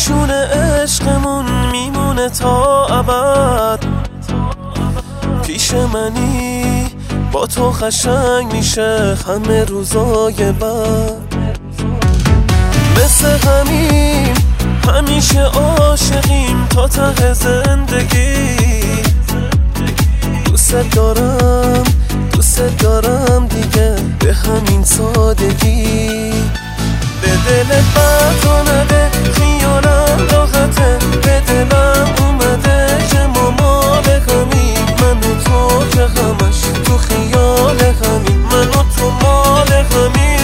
نشون عشقمون میمونه تا ابد. پیش منی با تو قشنگ میشه همه روزای بعد. مثل همین همیشه عاشقیم تا ته زندگی. دوست دارم دیگه به همین سادگی. به دلت بد نده خیالم راحته، به دلم اومده که ما مال همیم. من و تو که همش تو خیال همین، من و تو مال همین.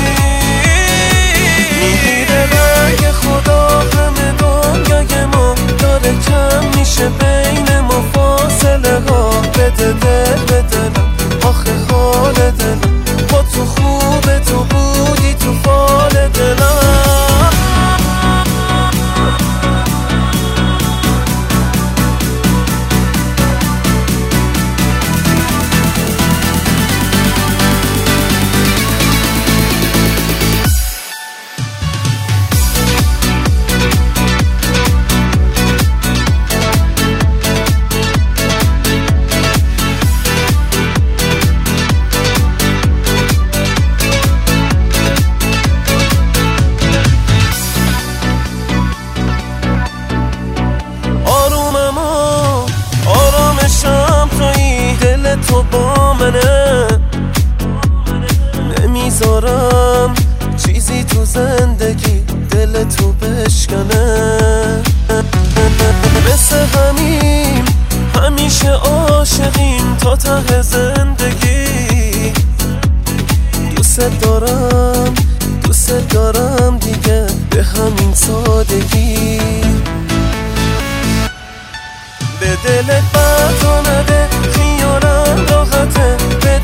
میگیره رنگ خدا همه دنیای ما، داره کم میشه بین ما فاصله ها. بده دل به دلم آخه حال دلم، با تو خوبه تو بودی تو فال دلم. تو با منه، نمیذارم چیزی تو زندگی دل تو بشکنه. مثل همین همیشه عاشقیم تا ته زندگی. دوست دارم دیگه به همین سادگی. به دلت بد نده خیالم راحته،